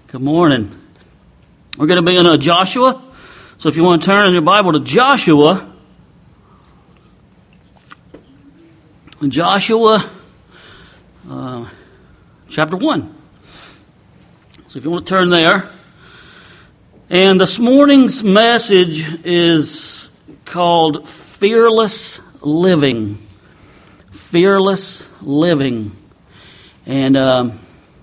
Good morning. We're going to be in Joshua. So if you want to turn in your Bible to Joshua. Chapter 1. So if you want to turn there. And this morning's message is called Fearless Living. Fearless Living. And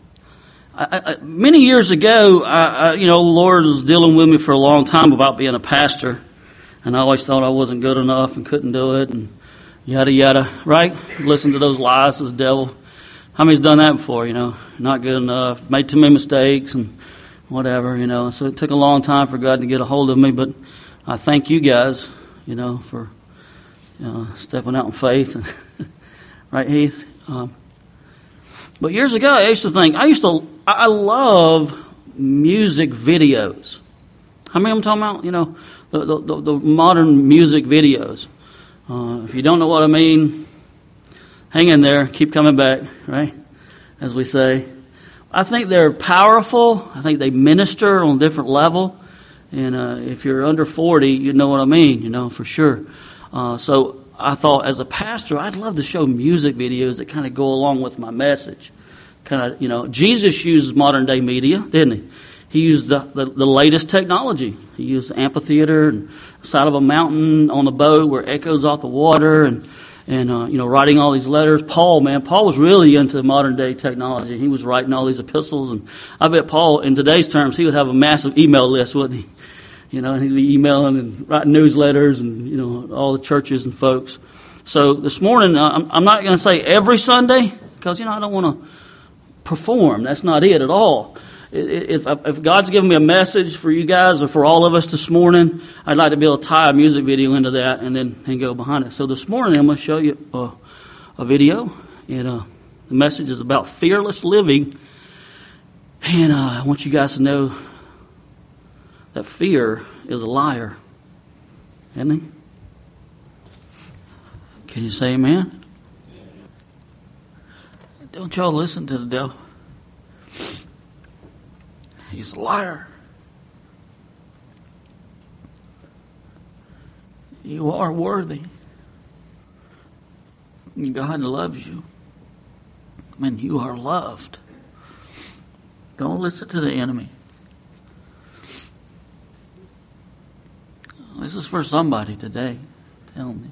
many years ago, the Lord was dealing with me for a long time about being a pastor. And I always thought I wasn't good enough and couldn't do it and yada yada, right? Listen to those lies of the devil. How many's done that before, Not good enough, made too many mistakes and whatever, So it took a long time for God to get a hold of me, but I thank you guys, for stepping out in faith. Right, Heath? But years ago, I used to think, I love music videos. How many I'm talking about? The modern music videos. If you don't know what I mean, hang in there, keep coming back, right? As we say. I think they're powerful. I think they minister on a different level. And if you're under 40, you know what I mean, for sure. So I thought as a pastor, I'd love to show music videos that kind of go along with my message. Jesus used modern day media, didn't he? He used the latest technology. He used the amphitheater and side of a mountain on the boat where it echoes off the water and writing all these letters. Paul was really into modern day technology. He was writing all these epistles, and I bet Paul, in today's terms, he would have a massive email list, wouldn't he? And he'd be emailing and writing newsletters and, all the churches and folks. So this morning, I'm not going to say every Sunday because, I don't want to perform. That's not it at all. If God's given me a message for you guys or for all of us this morning, I'd like to be able to tie a music video into that and go behind it. So this morning, I'm going to show you a video. And the message is about fearless living. And I want you guys to know that fear is a liar. Isn't it? Can you say amen? Don't y'all listen to the devil. He's a liar. You are worthy. God loves you. And you are loved. Don't listen to the enemy. This is for somebody today. Tell me.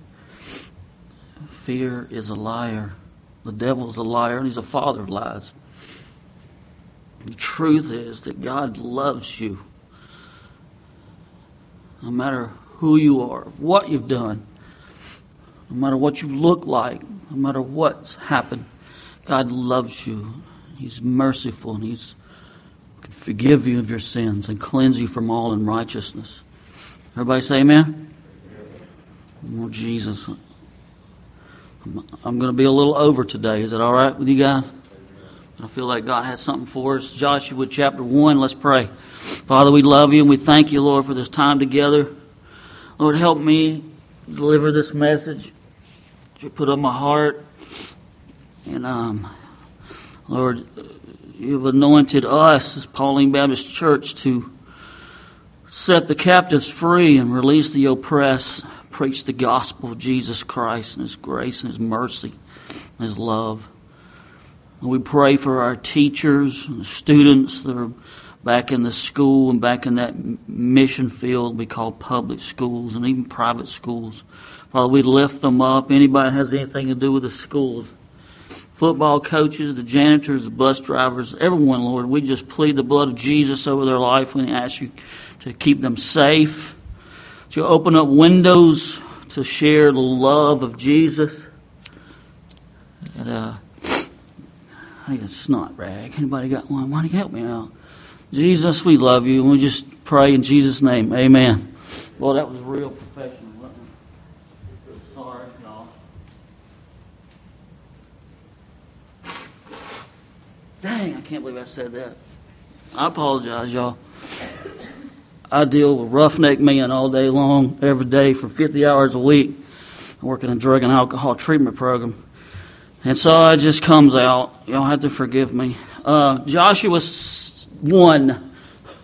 Fear is a liar. The devil's a liar, and he's a father of lies. The truth is that God loves you. No matter who you are, what you've done, no matter what you look like, no matter what's happened, God loves you. He's merciful, and He can forgive you of your sins and cleanse you from all unrighteousness. Everybody say amen? Oh, Jesus. I'm going to be a little over today. Is that all right with you guys? I feel like God has something for us. Joshua chapter 1, let's pray. Father, we love you and we thank you, Lord, for this time together. Lord, help me deliver this message that you put on my heart. And, Lord, you've anointed us as Pauline Baptist Church to set the captives free and release the oppressed. Preach the gospel of Jesus Christ and His grace and His mercy and His love. And we pray for our teachers and students that are back in the school and back in that mission field we call public schools and even private schools. Father, we lift them up. Anybody that has anything to do with the schools, football coaches, the janitors, the bus drivers, everyone, Lord, we just plead the blood of Jesus over their life. We ask you to keep them safe, to open up windows to share the love of Jesus. And I think it's snot rag. Anybody got one? Why don't you help me out? Jesus, we love you, and we just pray in Jesus' name. Amen. Well, that was real professional, wasn't it? Sorry, y'all. Dang, I can't believe I said that. I apologize, y'all. I deal with roughneck men all day long, every day, for 50 hours a week. I work in a drug and alcohol treatment program. And so it just comes out. Y'all have to forgive me. Joshua 1.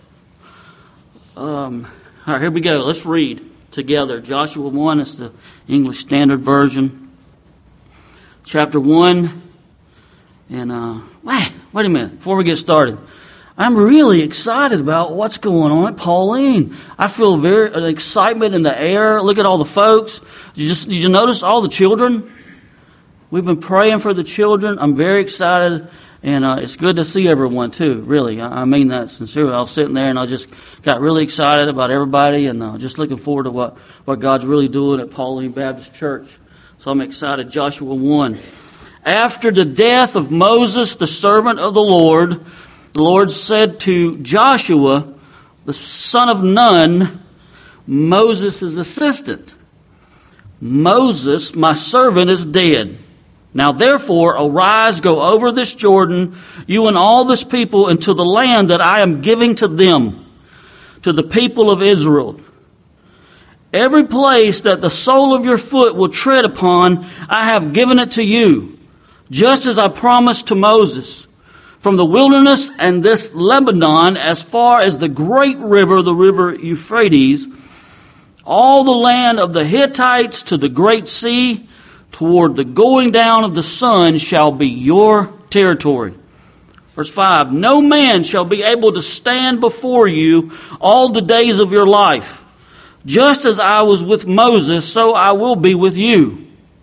All right, here we go. Let's read together. Joshua 1 is the English Standard Version. Chapter 1. And, wait a minute. Before we get started, I'm really excited about what's going on at Pauline. I feel an excitement in the air. Look at all the folks. Did you notice all the children? We've been praying for the children. I'm very excited, and it's good to see everyone too, really. I mean that sincerely. I was sitting there, and I just got really excited about everybody, and just looking forward to what God's really doing at Pauline Baptist Church. So I'm excited. Joshua 1. After the death of Moses, the servant of the Lord said to Joshua, the son of Nun, Moses' assistant, Moses, my servant, is dead. Now therefore, arise, go over this Jordan, you and all this people, into the land that I am giving to them, to the people of Israel. Every place that the sole of your foot will tread upon, I have given it to you, just as I promised to Moses. From the wilderness and this Lebanon, as far as the great river, the river Euphrates, all the land of the Hittites to the great sea, toward the going down of the sun, shall be your territory. Verse 5, no man shall be able to stand before you all the days of your life. Just as I was with Moses, so I will be with you.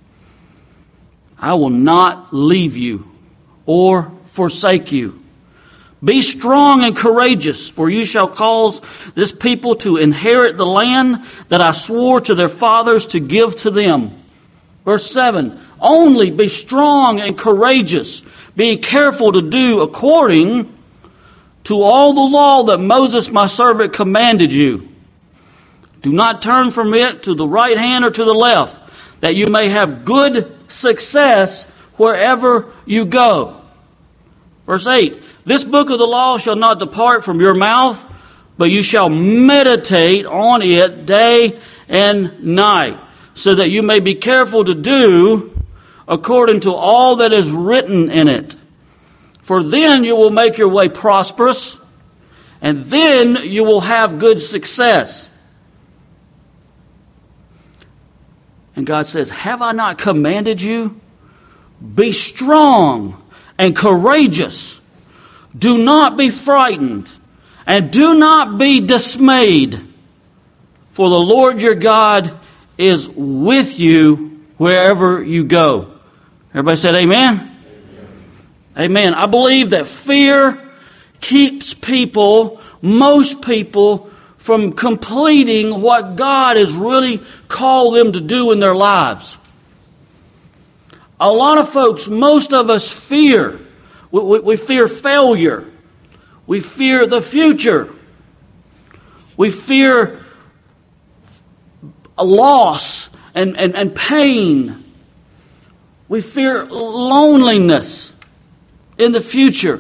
I will not leave you or forsake you. Be strong and courageous, for you shall cause this people to inherit the land that I swore to their fathers to give to them. Verse 7, only be strong and courageous. Be careful to do according to all the law that Moses my servant commanded you. Do not turn from it to the right hand or to the left, that you may have good success wherever you go. Verse 8, this book of the law shall not depart from your mouth, but you shall meditate on it day and night, so that you may be careful to do according to all that is written in it. For then you will make your way prosperous, and then you will have good success. And God says, have I not commanded you? Be strong and courageous. Do not be frightened, and do not be dismayed. For the Lord your God is with you wherever you go. Everybody said amen? Amen. Amen. I believe that fear keeps people, most people, from completing what God has really called them to do in their lives. A lot of folks, most of us fear. We fear failure. We fear the future. We fear a loss and pain. We fear loneliness in the future.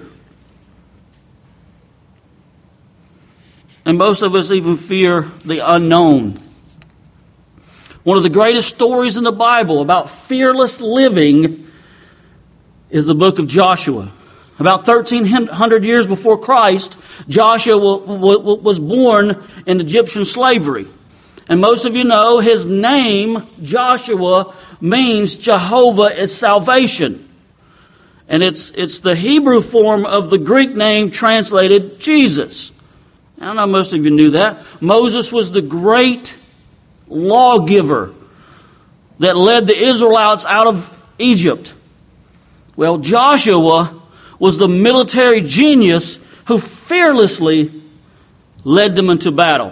And most of us even fear the unknown. One of the greatest stories in the Bible about fearless living is the book of Joshua. About 1,300 years before Christ, Joshua was born in Egyptian slavery. And most of you know his name, Joshua, means Jehovah is salvation. And it's the Hebrew form of the Greek name translated Jesus. I know most of you knew that. Moses was the great lawgiver that led the Israelites out of Egypt. Well, Joshua was the military genius who fearlessly led them into battle.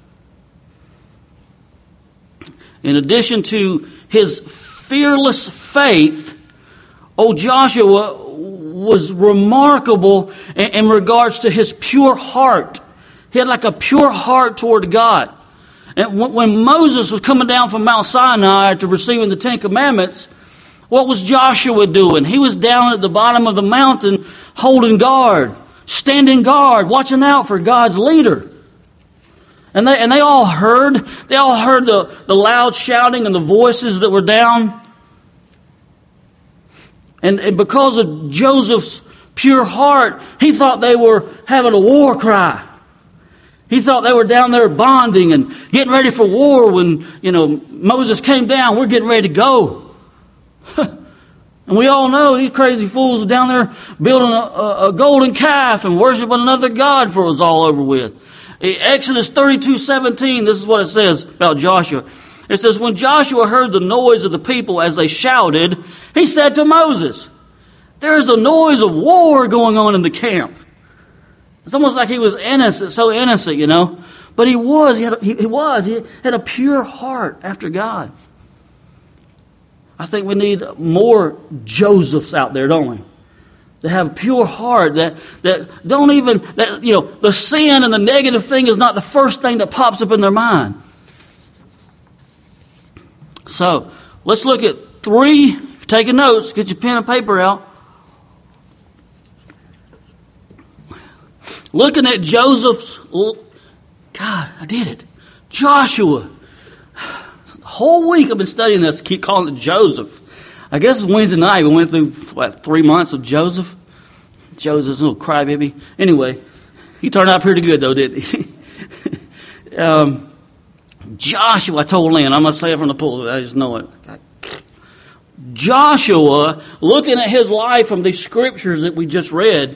In addition to his fearless faith, old Joshua was remarkable in regards to his pure heart. He had like a pure heart toward God. And when Moses was coming down from Mount Sinai after receiving the Ten Commandments, what was Joshua doing? He was down at the bottom of the mountain holding guard, standing guard, watching out for God's leader. And they all heard the loud shouting and the voices that were down. And because of Joseph's pure heart, he thought they were having a war cry. He thought they were down there bonding and getting ready for war when, Moses came down. We're getting ready to go. And we all know these crazy fools are down there building a golden calf and worshiping another god before it was all over with. Exodus 32:17, this is what it says about Joshua. It says, when Joshua heard the noise of the people as they shouted, he said to Moses, there's a noise of war going on in the camp. It's almost like he was innocent, so innocent, But he was. He had a pure heart after God. I think we need more Josephs out there, don't we? That have a pure heart, that don't even, the sin and the negative thing is not the first thing that pops up in their mind. So, let's look at 3, if you're taking notes, get your pen and paper out. Looking at Joseph's, God, I did it. Joshua. The whole week I've been studying this, keep calling it Joseph. I guess it's Wednesday night. We went through, 3 months of Joseph. Joseph's a little crybaby. Anyway, he turned out pretty good though, didn't he? Joshua, I told Lynn, I'm going to say it from the pulpit, I just know it. Joshua, looking at his life from these scriptures that we just read,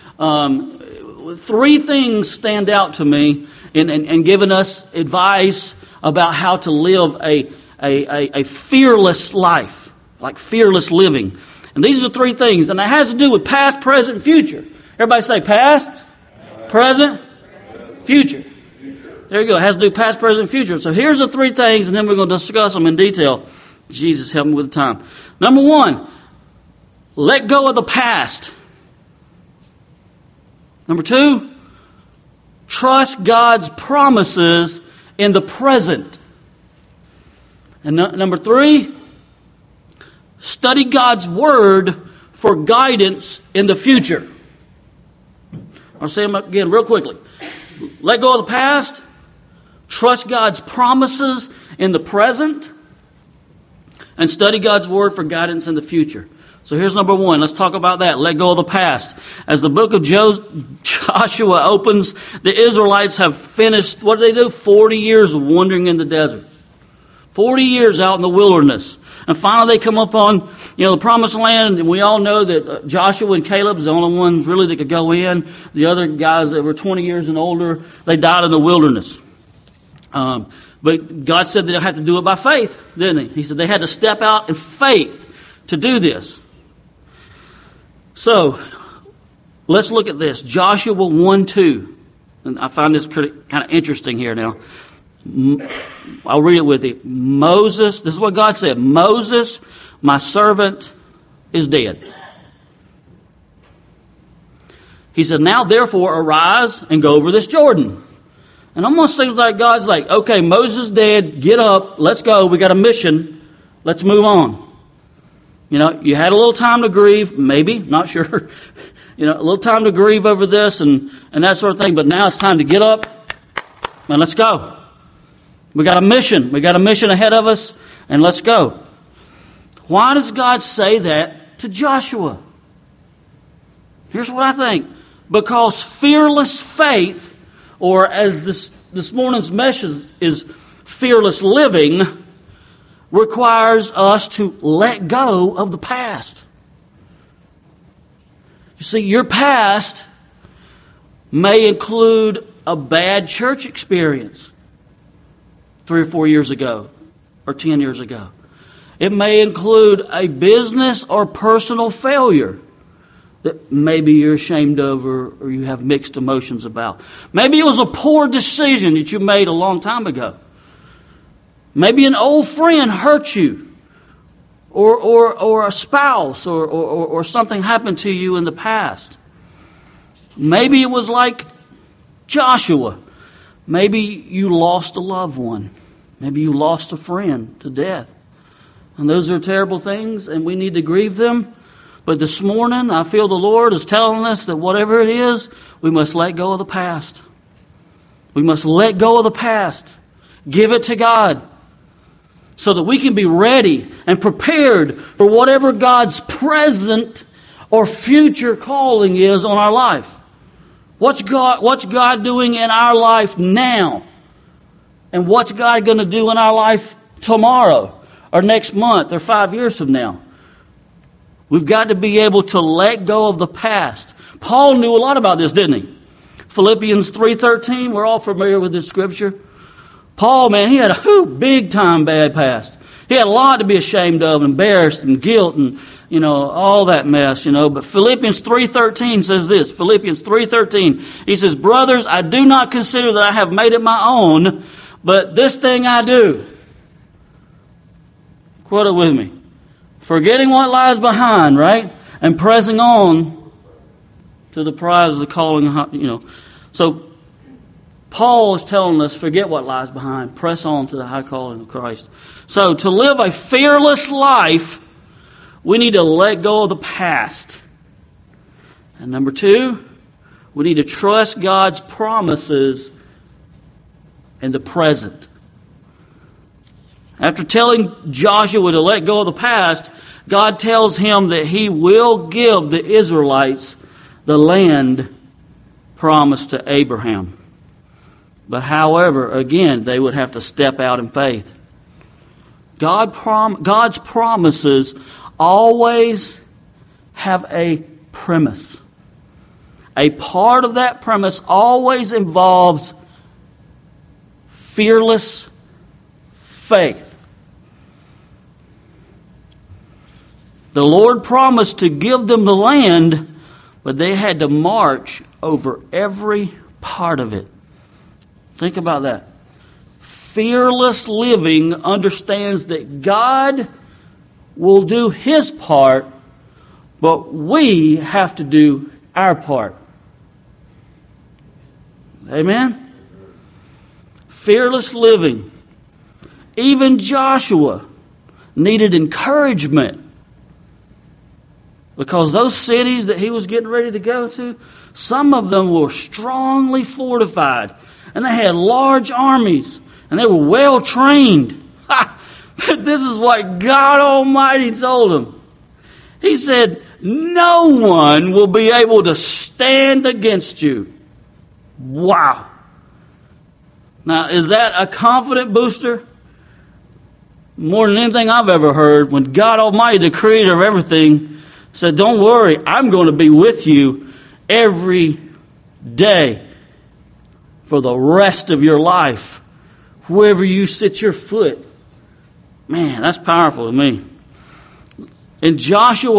3 things stand out to me in giving us advice about how to live a fearless life, like fearless living. And these are 3 things, and it has to do with past, present, and future. Everybody say past, present, future. There you go. It has to do past, present, and future. So here's the 3 things, and then we're going to discuss them in detail. Jesus, help me with the time. Number 1, let go of the past. Number 2, trust God's promises in the present. And number 3, study God's word for guidance in the future. I'll say them again real quickly. Let go of the past. Trust God's promises in the present. And study God's word for guidance in the future. So here's number 1. Let's talk about that. Let go of the past. As the book of Joshua opens, the Israelites have finished, what did they do? 40 years of wandering in the desert. 40 years out in the wilderness. And finally they come up on, the promised land. And we all know that Joshua and Caleb's the only ones really that could go in. The other guys that were 20 years and older, they died in the wilderness. But God said that they had to do it by faith, didn't He? He said they had to step out in faith to do this. So, let's look at this. Joshua 1:2. And I find this kind of interesting here now. I'll read it with you. Moses, this is what God said. Moses, my servant, is dead. He said, now therefore arise and go over this Jordan. And almost seems like God's like, okay, Moses is dead, get up, let's go, we got a mission, let's move on. You had a little time to grieve, maybe, not sure. A little time to grieve over this and that sort of thing, but now it's time to get up and let's go. We got a mission. We got a mission ahead of us, and let's go. Why does God say that to Joshua? Here's what I think. Because fearless faith, or as this morning's message is fearless living, requires us to let go of the past. You see, your past may include a bad church experience 3 or 4 years ago, or 10 years ago. It may include a business or personal failure that maybe you're ashamed of or you have mixed emotions about. Maybe it was a poor decision that you made a long time ago. Maybe an old friend hurt you, or a spouse, or something happened to you in the past. Maybe it was like Joshua. Maybe you lost a loved one. Maybe you lost a friend to death. And those are terrible things, and we need to grieve them. But this morning, I feel the Lord is telling us that whatever it is, we must let go of the past. We must let go of the past. Give it to God, so that we can be ready and prepared for whatever God's present or future calling is on our life. What's God doing in our life now? And what's God going to do in our life tomorrow or next month or 5 years from now? We've got to be able to let go of the past. Paul knew a lot about this, didn't he? Philippians 3:13, we're all familiar with this scripture. Paul, man, he had a big time bad past. He had a lot to be ashamed of, embarrassed and guilt and, all that mess, But Philippians 3:13 says this. Philippians 3:13, he says, brothers, I do not consider that I have made it my own, but this thing I do. Quote it with me. Forgetting what lies behind, right? And pressing on to the prize of the calling, So Paul is telling us, forget what lies behind. Press on to the high calling of Christ. So to live a fearless life, we need to let go of the past. And number 2, we need to trust God's promises in the present. After telling Joshua to let go of the past, God tells him that He will give the Israelites the land promised to Abraham. But however, again, they would have to step out in faith. God's promises always have a premise. A part of that premise always involves fearless faith. The Lord promised to give them the land, but they had to march over every part of it. Think about that. Fearless living understands that God will do His part, but we have to do our part. Amen? Fearless living. Even Joshua needed encouragement, because those cities that he was getting ready to go to, some of them were strongly fortified, and they had large armies, and they were well trained. But this is what God Almighty told him. He said, no one will be able to stand against you. Wow. Now, is that a confident booster? More than anything I've ever heard, when God Almighty, the creator of everything, said, don't worry, I'm going to be with you every day for the rest of your life, wherever you sit your foot. Man, that's powerful to me. In Joshua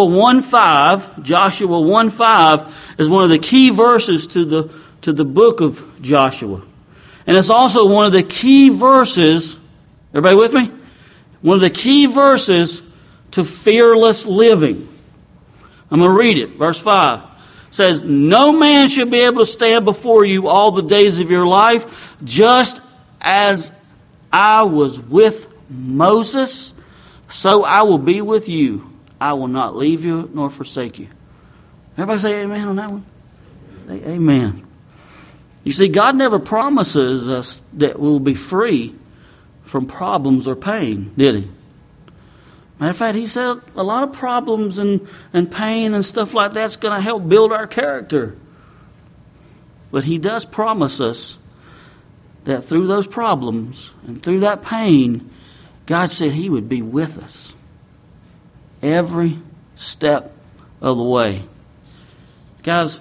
1:5 is one of the key verses to the book of Joshua. And it's also one of the key verses, everybody with me? One of the key verses to fearless living. I'm going to read it. Verse 5 says, no man should be able to stand before you all the days of your life, just as I was with Moses, so I will be with you. I will not leave you nor forsake you. Everybody say amen on that one? Say amen. You see, God never promises us that we'll be free from problems or pain, did He? Matter of fact, He said a lot of problems and pain and stuff like that's going to help build our character. But He does promise us that through those problems and through that pain, God said He would be with us every step of the way. Guys,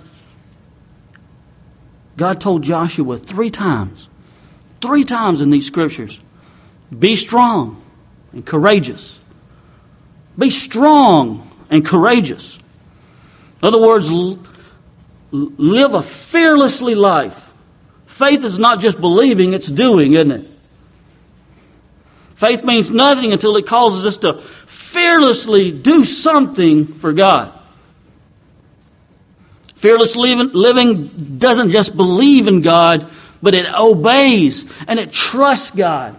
God told Joshua 3 times in these scriptures, be strong and courageous. Be strong and courageous. In other words, live a fearlessly life. Faith is not just believing, it's doing, isn't it? Faith means nothing until it causes us to fearlessly do something for God. Fearless living doesn't just believe in God, but it obeys and it trusts God.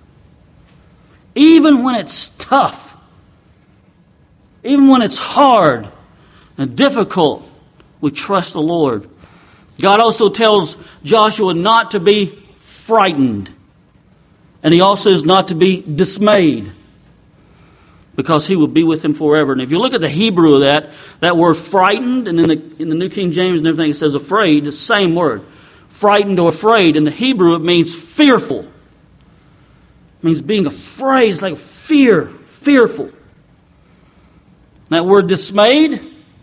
Even when it's tough. Even when it's hard and difficult, we trust the Lord. God also tells Joshua not to be frightened. And He also says not to be dismayed. because he will be with him forever. And if you look at the Hebrew of that word frightened, and in the New King James and everything it says afraid, the same word. Frightened or afraid. In the Hebrew it means fearful. It means being afraid. It's like fear, fearful. That word dismayed,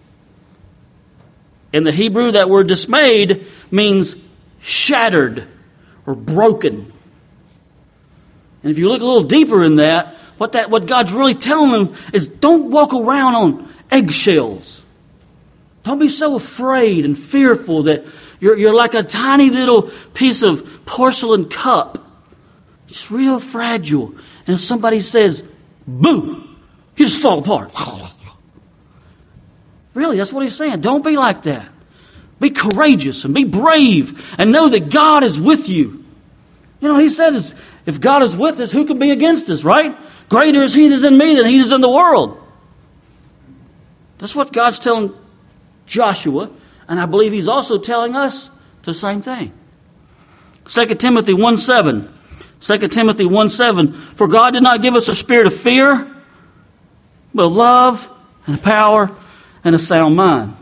in the Hebrew that word dismayed means shattered or broken. And if you look a little deeper in that, what God's really telling them is don't walk around on eggshells. Don't be so afraid and fearful that you're like a tiny little piece of porcelain cup. It's real fragile. And if somebody says, boo, you just fall apart. Really, that's what he's saying. Don't be like that. Be courageous and be brave and know that God is with you. You know, he said, if God is with us, who can be against us, right? Greater is he that is in me than he that is in the world. That's what God's telling Joshua, and I believe he's also telling us the same thing. 2 Timothy 1:7. 2 Timothy 1:7. For God did not give us a spirit of fear, but of love and of power and a sound mind.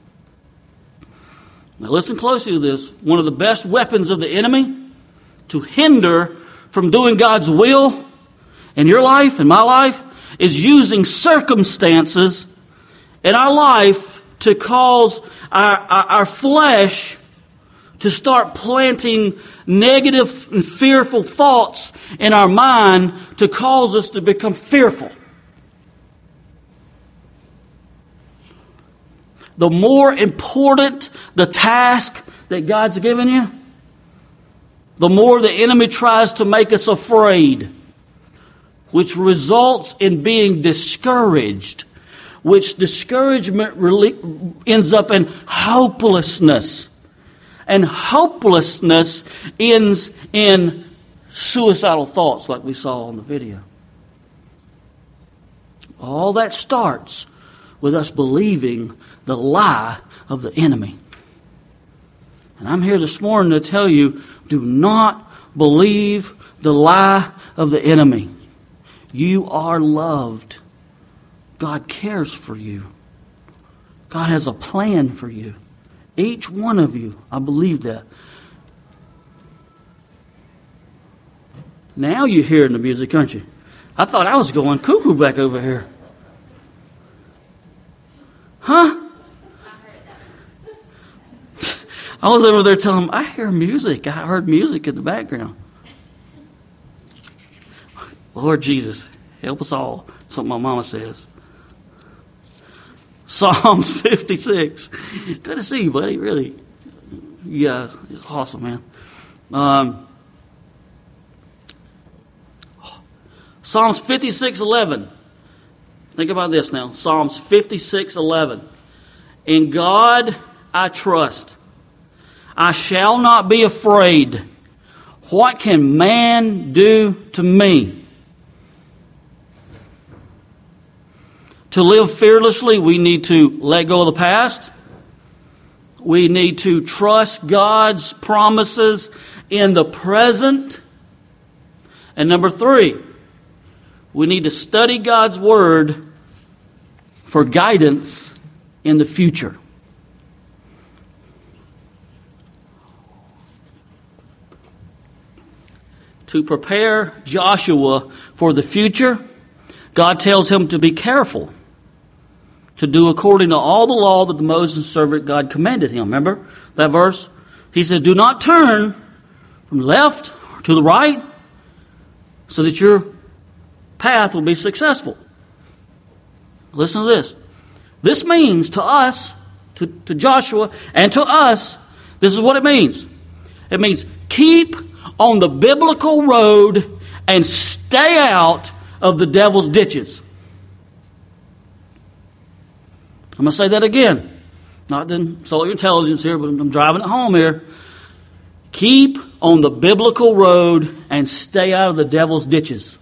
Now listen closely to this. One of the best weapons of the enemy to hinder from doing God's will in your life and my life is using circumstances in our life to cause our flesh to start planting negative and fearful thoughts in our mind to cause us to become fearful. The more important the task that God's given you, the more the enemy tries to make us afraid, which results in being discouraged, which discouragement really ends up in hopelessness. And hopelessness ends in suicidal thoughts like we saw on the video. All that starts with us believing the lie of the enemy. And I'm here this morning to tell you, do not believe the lie of the enemy. You are loved. God cares for you. God has a plan for you. Each one of you, I believe that. Now you're hearing the music, aren't you? I thought I was going cuckoo back over here. Huh? I was over there telling them, I hear music. I heard music in the background. Lord Jesus, help us all. That's what my mama says. Psalms 56. Good to see you, buddy. Really. Yeah, it's awesome, man. Psalms 56:11. Think about this now. Psalms 56:11. In God I trust. I shall not be afraid. What can man do to me? To live fearlessly, we need to let go of the past. We need to trust God's promises in the present. And number 3, we need to study God's Word for guidance in the future. To prepare Joshua for the future, God tells him to be careful to do according to all the law that the Moses servant God commanded him. Remember that verse? He says, do not turn from the left or to the right so that your path will be successful. Listen to this. This means to us, to Joshua and to us, this is what it means. It means keep on the biblical road and stay out of the devil's ditches. I'm going to say that again. Not to insult your intelligence here, but I'm driving it home here. Keep on the biblical road and stay out of the devil's ditches.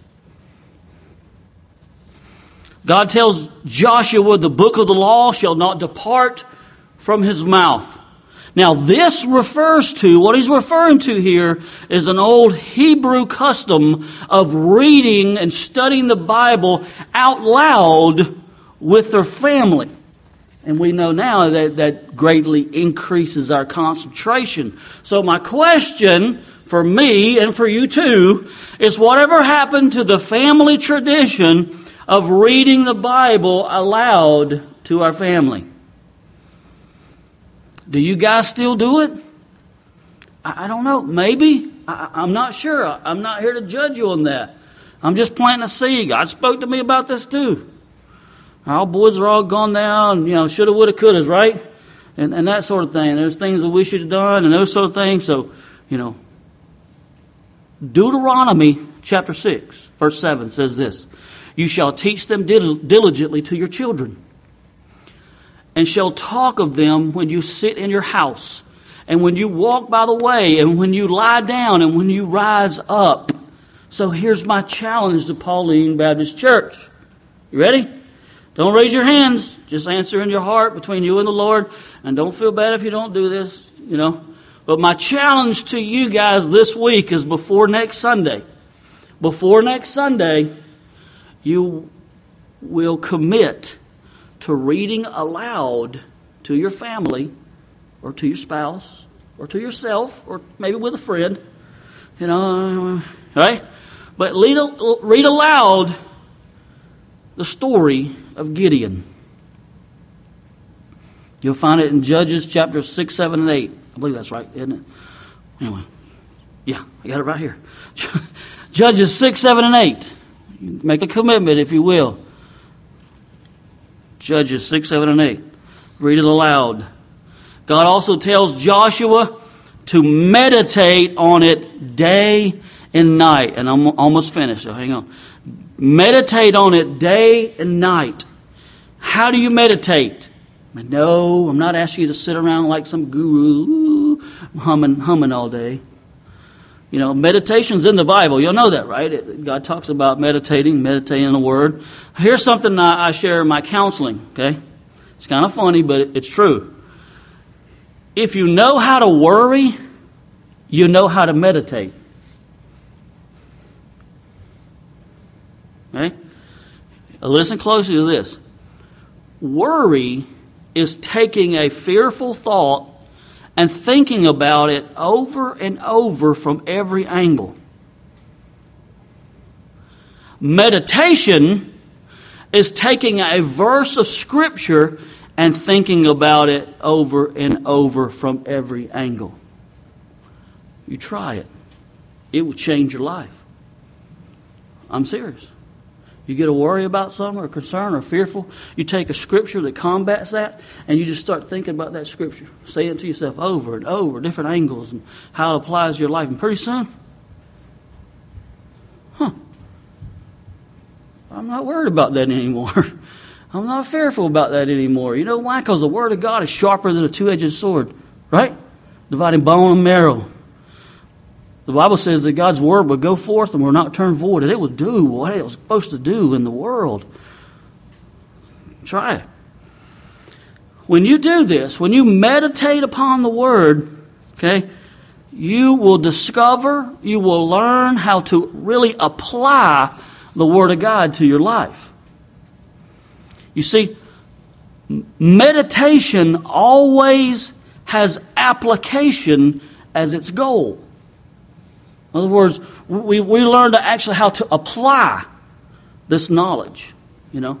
God tells Joshua, the book of the law shall not depart from his mouth. Now this refers to, what he's referring to here is an old Hebrew custom of reading and studying the Bible out loud with their family. And we know now that that greatly increases our concentration. So my question for me and for you too is, whatever happened to the family tradition of reading the Bible aloud to our family? Do you guys still do it? I don't know. Maybe. I'm not sure. I'm not here to judge you on that. I'm just planting a seed. God spoke to me about this too. Our boys are all gone now, and shoulda, woulda, couldas, right? And that sort of thing. There's things that we should have done and those sort of things. So, Deuteronomy chapter 6, verse 7 says this: "You shall teach them diligently to your children, and shall talk of them when you sit in your house, and when you walk by the way, and when you lie down, and when you rise up." So here's my challenge to Pauline Baptist Church. You ready? Don't raise your hands. Just answer in your heart between you and the Lord. And don't feel bad if you don't do this, But my challenge to you guys this week is before next Sunday. Before next Sunday, you will commit to reading aloud to your family, or to your spouse, or to yourself, or maybe with a friend, right? But read aloud the story of Gideon. You'll find it in Judges chapters 6, 7, and 8. I believe that's right, isn't it? Anyway, yeah, I got it right here. Judges 6, 7, and 8. You make a commitment, if you will. Judges 6, 7, and 8. Read it aloud. God also tells Joshua to meditate on it day and night. And I'm almost finished, so hang on. Meditate on it day and night. How do you meditate? No, I'm not asking you to sit around like some guru humming all day. Meditation's in the Bible. You'll know that, right? God talks about meditating on the Word. Here's something I share in my counseling, okay? It's kind of funny, but it's true. If you know how to worry, you know how to meditate. Okay? Listen closely to this. Worry is taking a fearful thought and thinking about it over and over from every angle. Meditation is taking a verse of Scripture and thinking about it over and over from every angle. You try it. It will change your life. I'm serious. You get a worry about something or concern or fearful, you take a scripture that combats that, and you just start thinking about that scripture. Say it to yourself over and over, different angles, and how it applies to your life. And pretty soon, I'm not worried about that anymore. I'm not fearful about that anymore. You know why? Because the Word of God is sharper than a two-edged sword, right? Dividing bone and marrow. The Bible says that God's Word will go forth and will not turn void, and it will do what it was supposed to do in the world. Try it. When you do this, when you meditate upon the Word, okay, you will discover, you will learn how to really apply the Word of God to your life. You see, meditation always has application as its goal. In other words, we learn to actually how to apply this knowledge, A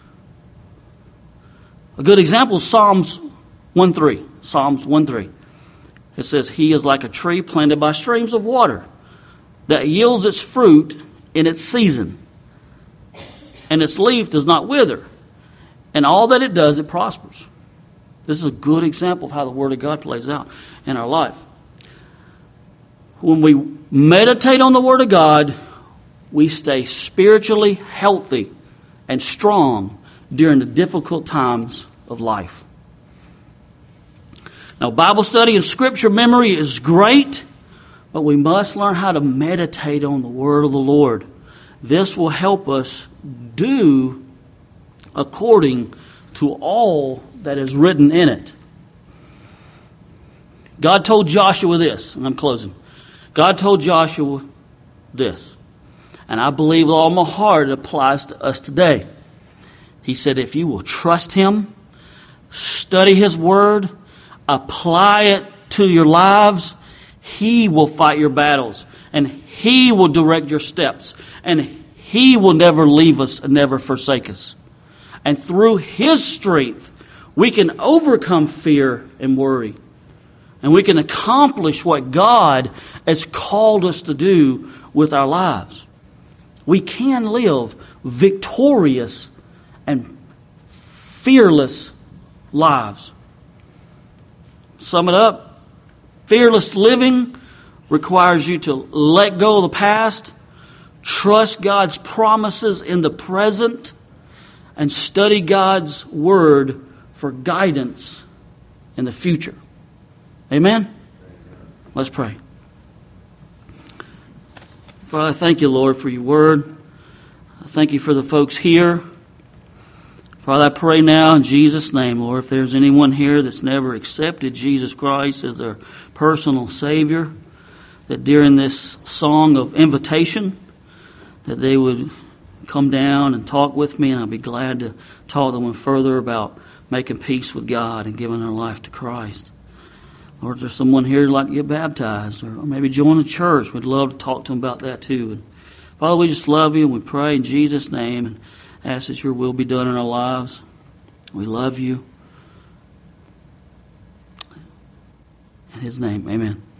good example is Psalms 1:3. Psalms 1:3. It says, "He is like a tree planted by streams of water that yields its fruit in its season, and its leaf does not wither, and all that it does, it prospers." This is a good example of how the Word of God plays out in our life. When we meditate on the Word of God, we stay spiritually healthy and strong during the difficult times of life. Now, Bible study and Scripture memory is great, but we must learn how to meditate on the Word of the Lord. This will help us do according to all that is written in it. God told Joshua this, and I'm closing. God told Joshua this, and I believe with all my heart it applies to us today. He said, if you will trust Him, study His Word, apply it to your lives, He will fight your battles, and He will direct your steps, and He will never leave us and never forsake us. And through His strength, we can overcome fear and worry. And we can accomplish what God has called us to do with our lives. We can live victorious and fearless lives. Sum it up. Fearless living requires you to let go of the past, trust God's promises in the present, and study God's Word for guidance in the future. Amen? Let's pray. Father, I thank you, Lord, for your Word. I thank you for the folks here. Father, I pray now in Jesus' name, Lord, if there's anyone here that's never accepted Jesus Christ as their personal Savior, that during this song of invitation, that they would come down and talk with me, and I'll be glad to talk to them further about making peace with God and giving their life to Christ. Lord, if there's someone here who'd like to get baptized or maybe join the church, we'd love to talk to them about that too. And Father, we just love you and we pray in Jesus' name and ask that your will be done in our lives. We love you. In His name, amen.